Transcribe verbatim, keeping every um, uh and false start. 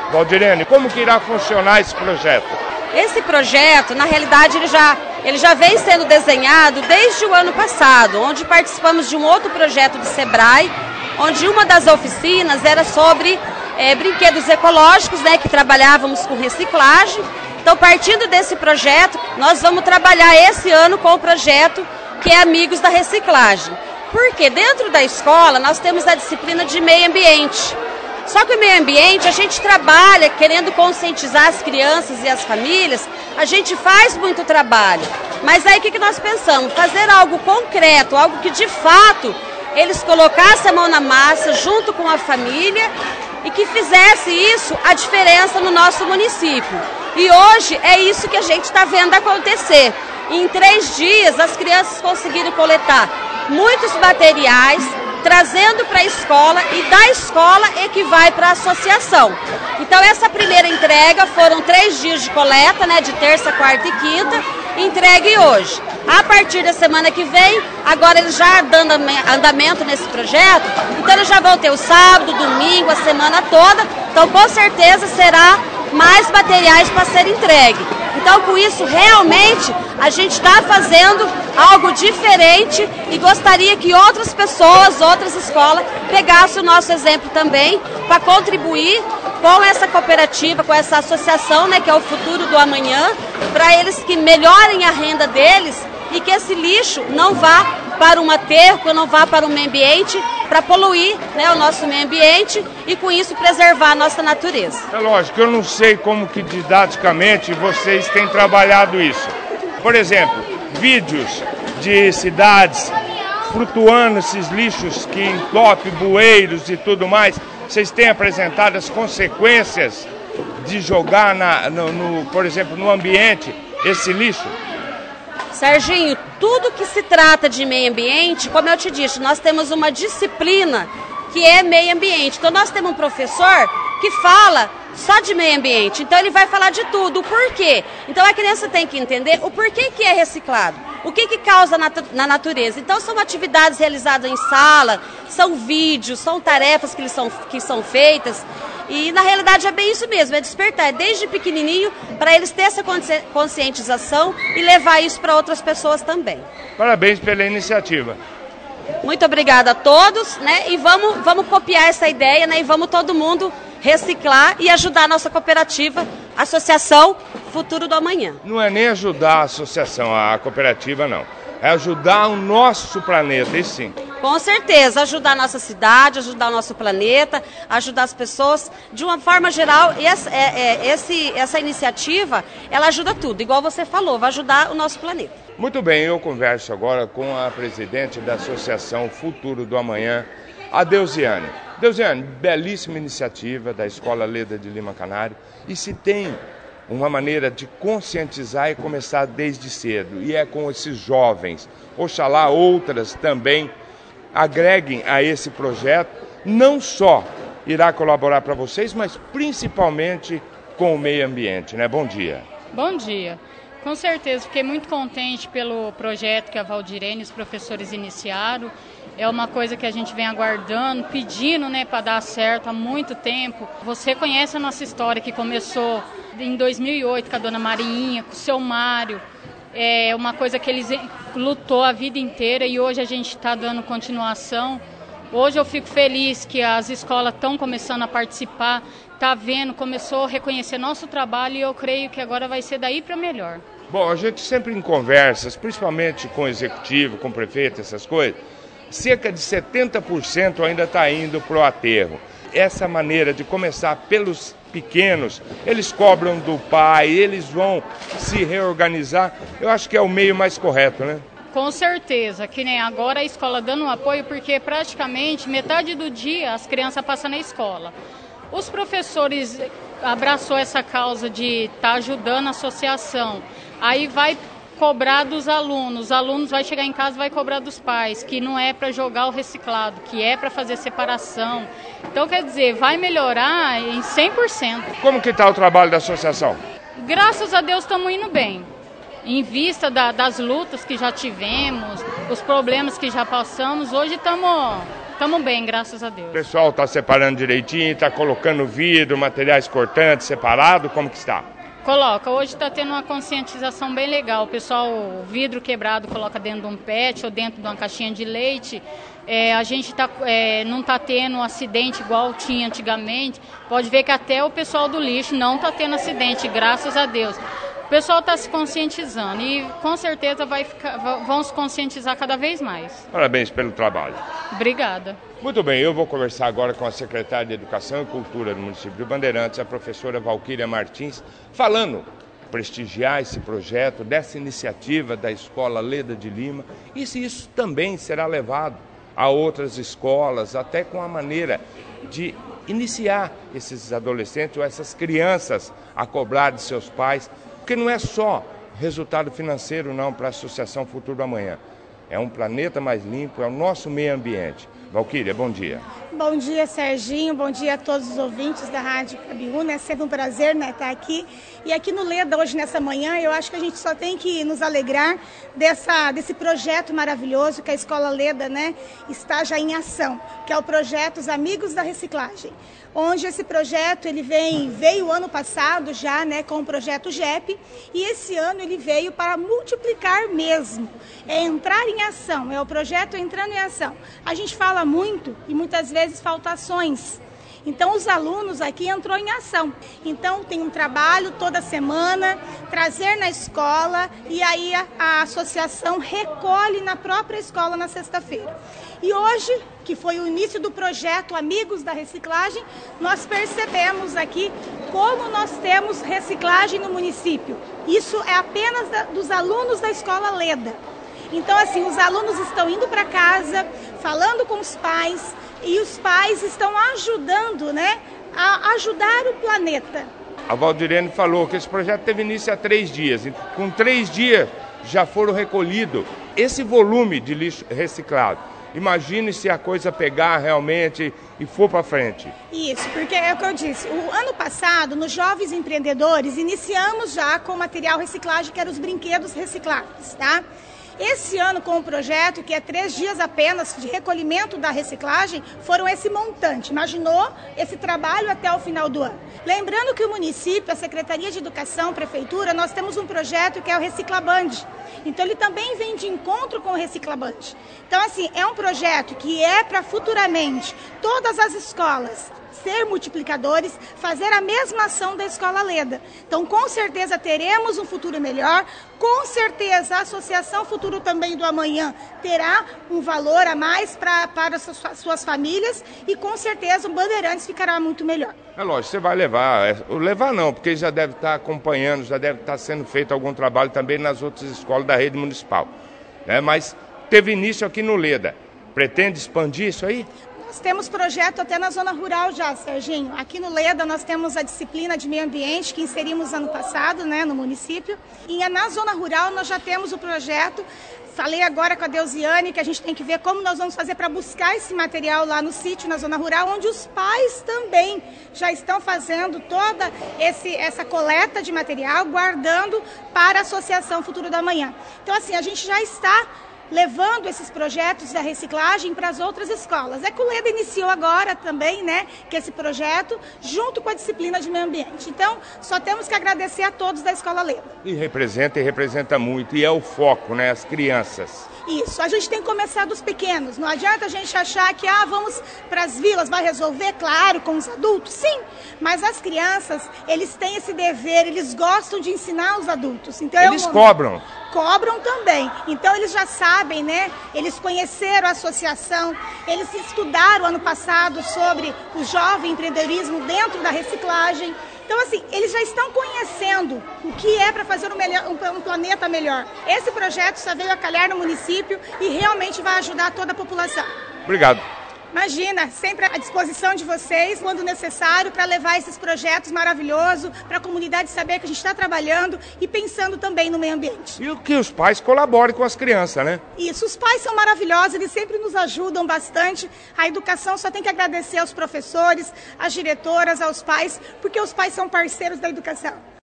Valdirene, como que irá funcionar esse projeto? Esse projeto, na realidade, ele já, ele já vem sendo desenhado desde o ano passado, onde participamos de um outro projeto do Sebrae, onde uma das oficinas era sobre é, brinquedos ecológicos, né, que trabalhávamos com reciclagem. Então, partindo desse projeto, nós vamos trabalhar esse ano com o projeto que é Amigos da Reciclagem. Porque dentro da escola nós temos a disciplina de meio ambiente. Só que o meio ambiente, a gente trabalha querendo conscientizar as crianças e as famílias, a gente faz muito trabalho. Mas aí o que, que nós pensamos? Fazer algo concreto, algo que de fato eles colocassem a mão na massa junto com a família e que fizesse isso a diferença no nosso município. E hoje é isso que a gente está vendo acontecer. Em três dias as crianças conseguiram coletar muitos materiais, trazendo para a escola e da escola é que vai para a associação. Então essa primeira entrega foram três dias de coleta, né, de terça, quarta e quinta, entregue hoje. A partir da semana que vem, agora eles já dando andamento nesse projeto, então eles já vão ter o sábado, domingo, a semana toda, então com certeza será mais materiais para ser entregue. Então com isso realmente a gente está fazendo algo diferente e gostaria que outras pessoas, outras escolas pegassem o nosso exemplo também para contribuir com essa cooperativa, com essa associação, né, que é o futuro do amanhã, para eles que melhorem a renda deles e que esse lixo não vá para um aterro, não vá para o meio ambiente, para poluir, né, o nosso meio ambiente e com isso preservar a nossa natureza. É lógico, eu não sei como que didaticamente vocês têm trabalhado isso. Por exemplo, vídeos de cidades flutuando esses lixos que entopem bueiros e tudo mais. Vocês têm apresentado as consequências de jogar, na, no, no, por exemplo, no ambiente esse lixo? Serginho, tudo que se trata de meio ambiente, como eu te disse, nós temos uma disciplina que é meio ambiente. Então nós temos um professor que fala só de meio ambiente, então ele vai falar de tudo, o porquê. Então a criança tem que entender o porquê que é reciclado, o que que causa na, na natureza. Então são atividades realizadas em sala, são vídeos, são tarefas que, eles são, que são feitas. E na realidade é bem isso mesmo, é despertar, é desde pequenininho para eles terem essa conscientização e levar isso para outras pessoas também. Parabéns pela iniciativa. Muito obrigada a todos, né? E vamos, vamos copiar essa ideia, né? E vamos todo mundo reciclar e ajudar a nossa cooperativa, Associação Futuro do Amanhã. Não é nem ajudar a associação, a cooperativa não. É ajudar o nosso planeta, isso sim. Com certeza, ajudar a nossa cidade, ajudar o nosso planeta, ajudar as pessoas de uma forma geral. E essa, é, é, esse, essa iniciativa, ela ajuda tudo, igual você falou, vai ajudar o nosso planeta. Muito bem, eu converso agora com a presidente da Associação Futuro do Amanhã, a Deusiane. Deusiane, belíssima iniciativa da Escola Leda de Lima Canário. E se tem uma maneira de conscientizar e começar desde cedo, e é com esses jovens. Oxalá outras também agreguem a esse projeto, não só irá colaborar para vocês, mas principalmente com o meio ambiente, né? Bom dia. Bom dia. Com certeza, fiquei muito contente pelo projeto que a Valdirene e os professores iniciaram. É uma coisa que a gente vem aguardando, pedindo, né, para dar certo há muito tempo. Você conhece a nossa história, que começou em dois mil e oito com a dona Marinha, com o seu Mário. É uma coisa que eles lutou a vida inteira e hoje a gente está dando continuação. Hoje eu fico feliz que as escolas estão começando a participar, tá vendo, começou a reconhecer nosso trabalho e eu creio que agora vai ser daí para melhor. Bom, a gente sempre em conversas, principalmente com o executivo, com o prefeito, essas coisas, cerca de setenta por cento ainda está indo para o aterro. Essa maneira de começar pelos pequenos, eles cobram do pai, eles vão se reorganizar, eu acho que é o meio mais correto, né? Com certeza, que nem agora a escola dando um apoio, porque praticamente metade do dia as crianças passam na escola. Os professores abraçou essa causa de estar tá ajudando a associação, aí vai cobrar dos alunos, os alunos vai chegar em casa e vai cobrar dos pais, que não é para jogar o reciclado, que é para fazer separação. Então, quer dizer, vai melhorar em cem por cento. Como que está o trabalho da associação? Graças a Deus estamos indo bem. Em vista da, das lutas que já tivemos, os problemas que já passamos, hoje estamos Estamos bem, graças a Deus. O pessoal está separando direitinho, está colocando vidro, materiais cortantes separado, como que está? Coloca, hoje está tendo uma conscientização bem legal. O pessoal, o vidro quebrado coloca dentro de um pet ou dentro de uma caixinha de leite. É, a gente tá, é, não está tendo um acidente igual tinha antigamente. Pode ver que até o pessoal do lixo não está tendo acidente, graças a Deus. O pessoal está se conscientizando e com certeza vai ficar, vão se conscientizar cada vez mais. Parabéns pelo trabalho. Obrigada. Muito bem, eu vou conversar agora com a secretária de Educação e Cultura do município de Bandeirantes, a professora Valquíria Martins, falando, prestigiar esse projeto, dessa iniciativa da Escola Leda de Lima, e se isso também será levado a outras escolas, até com a maneira de iniciar esses adolescentes ou essas crianças a cobrar de seus pais, porque não é só resultado financeiro não para a Associação Futuro do Amanhã, é um planeta mais limpo, é o nosso meio ambiente. Valquíria, bom dia. Bom dia, Serginho. Bom dia a todos os ouvintes da Rádio Cabiúna. É sempre um prazer, né, estar aqui. E aqui no Leda, hoje, nessa manhã, eu acho que a gente só tem que nos alegrar dessa, desse projeto maravilhoso que a Escola Leda, né, está já em ação, que é o projeto Os Amigos da Reciclagem. Onde esse projeto ele vem, veio ano passado já, né, com o projeto G E P, e esse ano ele veio para multiplicar mesmo, é entrar em ação, é o projeto entrando em ação. A gente fala muito e muitas vezes falta ações. Então, os alunos aqui entrou em ação. Então, tem um trabalho toda semana, trazer na escola e aí a, a associação recolhe na própria escola na sexta-feira. E hoje, que foi o início do projeto Amigos da Reciclagem, nós percebemos aqui como nós temos reciclagem no município. Isso é apenas da, dos alunos da Escola Leda. Então, assim, os alunos estão indo para casa, falando com os pais, e os pais estão ajudando, né, a ajudar o planeta. A Valdirene falou que esse projeto teve início há três dias. Com três dias já foram recolhidos esse volume de lixo reciclado. Imagine se a coisa pegar realmente e for para frente. Isso, porque é o que eu disse. O ano passado, nos Jovens Empreendedores, iniciamos já com material reciclagem, que eram os brinquedos recicláveis, tá? Esse ano, com o projeto, que é três dias apenas de recolhimento da reciclagem, foram esse montante. Imaginou esse trabalho até o final do ano. Lembrando que o município, a Secretaria de Educação, a Prefeitura, nós temos um projeto que é o Reciclaband. Então, ele também vem de encontro com o Reciclaband. Então, assim, é um projeto que é para futuramente todas as escolas ser multiplicadores, fazer a mesma ação da Escola Leda. Então, com certeza, teremos um futuro melhor. Com certeza, a Associação Futuro também do Amanhã terá um valor a mais pra, para as suas, suas famílias e, com certeza, o Bandeirantes ficará muito melhor. É lógico, você vai levar. É, levar não, porque já deve estar acompanhando, já deve estar sendo feito algum trabalho também nas outras escolas da rede municipal. Né? Mas teve início aqui no Leda. Pretende expandir isso aí? Nós temos projeto até na zona rural já, Serginho. Aqui no Leda nós temos a disciplina de meio ambiente que inserimos ano passado, né, no município. E na zona rural nós já temos o projeto. Falei agora com a Deusiane que a gente tem que ver como nós vamos fazer para buscar esse material lá no sítio, na zona rural, onde os pais também já estão fazendo toda esse, essa coleta de material, guardando para a Associação Futuro da Manhã. Então, assim, a gente já está levando esses projetos da reciclagem para as outras escolas. É que o Leda iniciou agora também, né, que esse projeto, junto com a disciplina de meio ambiente. Então, só temos que agradecer a todos da Escola Leda. E representa e representa muito, e é o foco, né, as crianças. Isso, a gente tem que começar dos pequenos. Não adianta a gente achar que, ah, vamos para as vilas, vai resolver, claro, com os adultos. Sim, mas as crianças, eles têm esse dever, eles gostam de ensinar os adultos. Então, eles é um... cobram. Cobram também. Então, eles já sabem, né? Eles conheceram a associação, eles estudaram ano passado sobre o jovem empreendedorismo dentro da reciclagem. Então, assim, eles já estão conhecendo o que é para fazer um, melhor, um, um planeta melhor. Esse projeto só veio a calhar no município e realmente vai ajudar toda a população. Obrigado. Imagina, sempre à disposição de vocês, quando necessário, para levar esses projetos maravilhosos, para a comunidade saber que a gente está trabalhando e pensando também no meio ambiente. E que os pais colaborem com as crianças, né? Isso, os pais são maravilhosos, eles sempre nos ajudam bastante. A educação só tem que agradecer aos professores, às diretoras, aos pais, porque os pais são parceiros da educação.